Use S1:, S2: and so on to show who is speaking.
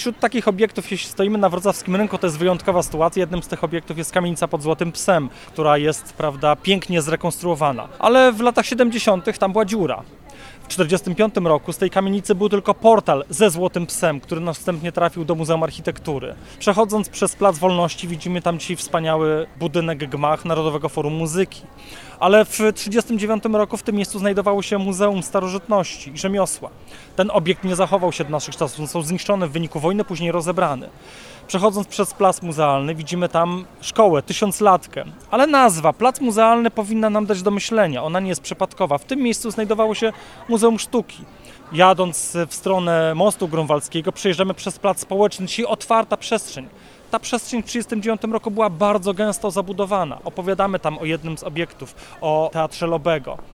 S1: Wśród takich obiektów, jeśli stoimy na wrocławskim rynku, to jest wyjątkowa sytuacja. Jednym z tych obiektów jest kamienica pod Złotym Psem, która jest, prawda, pięknie zrekonstruowana. Ale w latach 70. tam była dziura. W 1945 roku z tej kamienicy był tylko portal ze Złotym Psem, który następnie trafił do Muzeum Architektury. Przechodząc przez Plac Wolności widzimy tam dzisiaj wspaniały budynek gmach Narodowego Forum Muzyki. Ale w 1939 roku w tym miejscu znajdowało się Muzeum Starożytności i Rzemiosła. Ten obiekt nie zachował się do naszych czasów, został zniszczony w wyniku wojny, później rozebrany. Przechodząc przez Plac Muzealny widzimy tam szkołę, tysiąclatkę. Ale nazwa Plac Muzealny powinna nam dać do myślenia, ona nie jest przypadkowa. W tym miejscu znajdowało się Muzeum Sztuki. Jadąc w stronę mostu grunwaldzkiego przejeżdżamy przez Plac Społeczny, dzisiaj otwarta przestrzeń. Ta przestrzeń w 1939 roku była bardzo gęsto zabudowana. Opowiadamy tam o jednym z obiektów, o Teatrze Lobego.